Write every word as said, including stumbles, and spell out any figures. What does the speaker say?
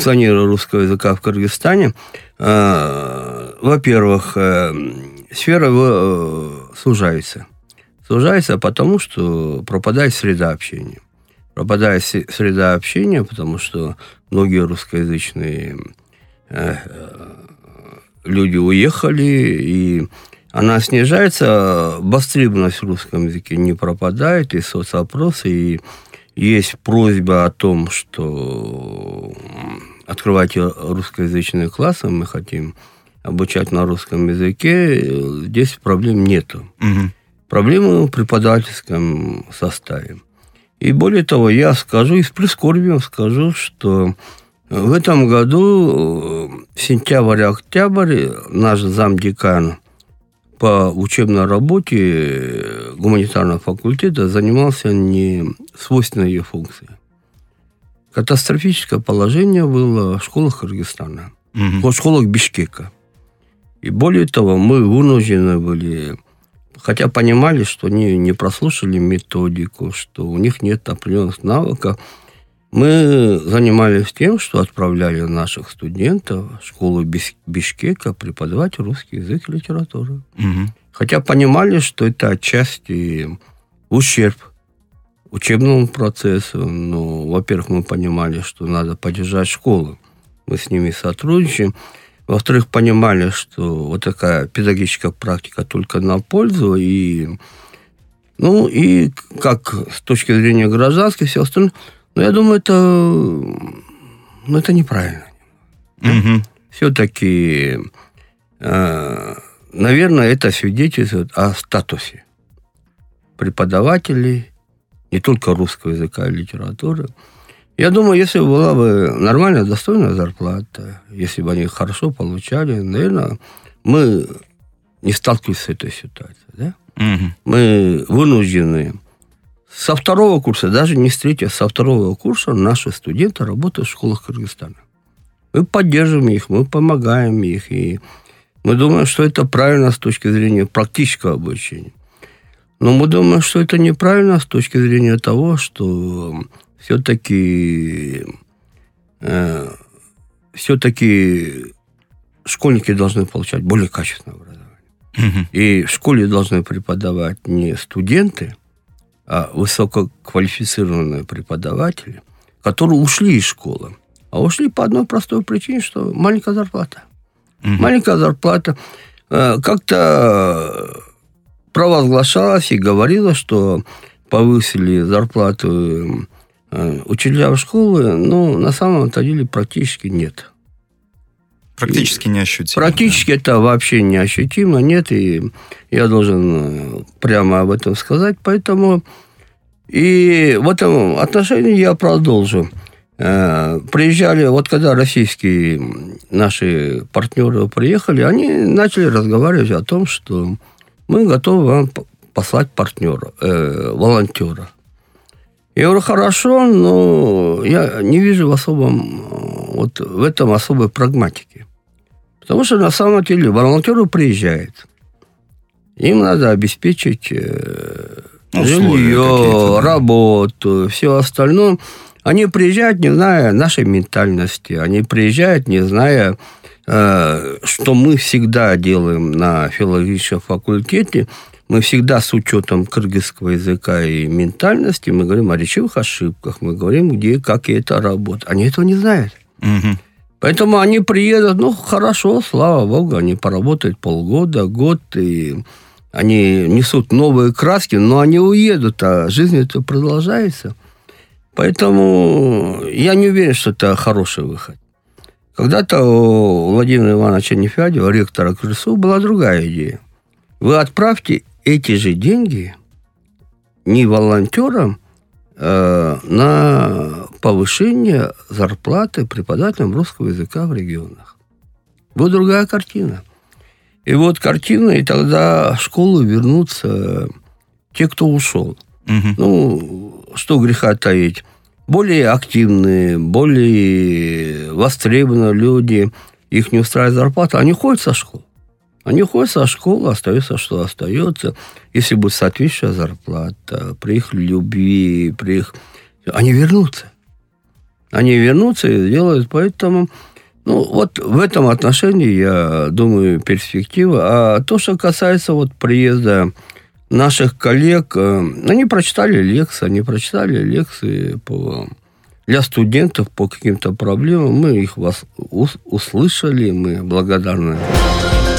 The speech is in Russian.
функционирования русского языка в Кыргызстане, во-первых, сфера его сужается. Сужается потому, что пропадает среда общения. Пропадает среда общения, потому что многие русскоязычные люди уехали, и она снижается, востребованность в русском языке не пропадает, и соцопросы, и есть просьба о том, что открывайте русскоязычные классы, мы хотим обучать на русском языке, здесь проблем нету. Угу. Проблемы в преподавательском составе. И более того, я скажу, и с прискорбием скажу, что в этом году, сентябрь-октябрь, наш замдекан по учебной работе гуманитарного факультета занимался не свойственной ее функцией. Катастрофическое положение было в школах Кыргызстана, угу. в школах Бишкека. И более того, мы вынуждены были, хотя понимали, что они не прослушали методику, что у них нет определенных навыков, мы занимались тем, что отправляли наших студентов в школу Бишкека преподавать русский язык и литературу. Угу. Хотя понимали, что это отчасти ущерб учебному процессу. Но, во-первых, мы понимали, что надо поддержать школу. Мы с ними сотрудничаем. Во-вторых, понимали, что вот такая педагогическая практика только на пользу. И, ну, и как с точки зрения гражданской, все остальное. Но я думаю, это, ну, это неправильно. Mm-hmm. Все-таки, э, наверное, это свидетельствует о статусе преподавателей, не только русского языка и литературы. Я думаю, если была бы нормальная, достойная зарплата, если бы они хорошо получали, наверное, мы не сталкивались с этой ситуацией. Да? Mm-hmm. Мы вынуждены... Со второго курса, даже не с третьего, со второго курса наши студенты работают в школах Кыргызстана. Мы поддерживаем их, мы помогаем их, и мы думаем, что это правильно с точки зрения практического обучения. Но мы думаем, что это неправильно с точки зрения того, что все-таки, э, все-таки школьники должны получать более качественное образование. Mm-hmm. И в школе должны преподавать не студенты, а высококвалифицированные преподаватели, которые ушли из школы. А ушли по одной простой причине, что маленькая зарплата. Mm-hmm. Маленькая зарплата. Как-то провозглашалось и говорилось, что повысили зарплату учителям школы, но на самом-то деле практически нет. Практически неощутимо. Практически да. Это вообще неощутимо, нет, и я должен прямо об этом сказать. Поэтому и в этом отношении я продолжу. Приезжали, вот когда российские наши партнеры приехали, они начали разговаривать о том, что мы готовы вам послать партнера, э, волонтера. Я говорю, хорошо, но я не вижу в особом, вот в этом особой прагматики. Потому что на самом деле волонтеры приезжают. Им надо обеспечить э, жилье, работу, все остальное. Они приезжают, не зная нашей ментальности. Они приезжают, не зная, э, что мы всегда делаем на филологическом факультете. Мы всегда с учетом кыргызского языка и ментальности, мы говорим о речевых ошибках, мы говорим, где, как это работает. Они этого не знают. Угу. Поэтому они приедут, ну, хорошо, слава богу, они поработают полгода, год, и они несут новые краски, но они уедут, а жизнь это продолжается. Поэтому я не уверен, что это хороший выход. Когда-то у Владимира Ивановича Нефедева, ректора КрСУ, была другая идея. Вы отправьте эти же деньги не волонтерам э, на повышение зарплаты преподавателям русского языка в регионах. Будет другая картина. И вот картина, и тогда в школу вернутся те, кто ушел. Угу. Ну, что греха таить. Более активные, более востребованные люди, их не устраивает зарплата, они ходят со школы. Они уходят со школы, остается, что остается. Если будет соответствующая зарплата, при их любви, при их... Они вернутся. они вернутся и сделают. Поэтому, ну, вот в этом отношении, я думаю, перспектива. А то, что касается вот приезда наших коллег, они прочитали лекции, они прочитали лекции по... для студентов по каким-то проблемам. Мы их вас услышали, мы благодарны.